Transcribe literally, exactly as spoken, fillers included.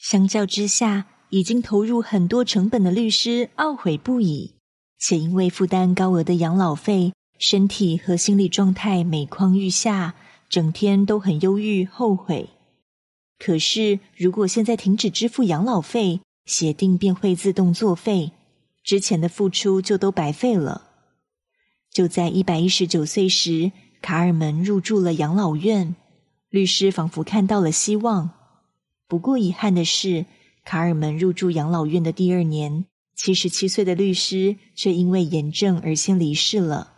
相较之下，已经投入很多成本的律师懊悔不已，且因为负担高额的养老费，身体和心理状态每况愈下，整天都很忧郁后悔。可是如果现在停止支付养老费，协定便会自动作废，之前的付出就都白费了。就在一百一十九岁时，卡尔门入住了养老院，律师仿佛看到了希望。不过遗憾的是，卡尔门入住养老院的第二年，七十七岁的律师却因为炎症而先离世了。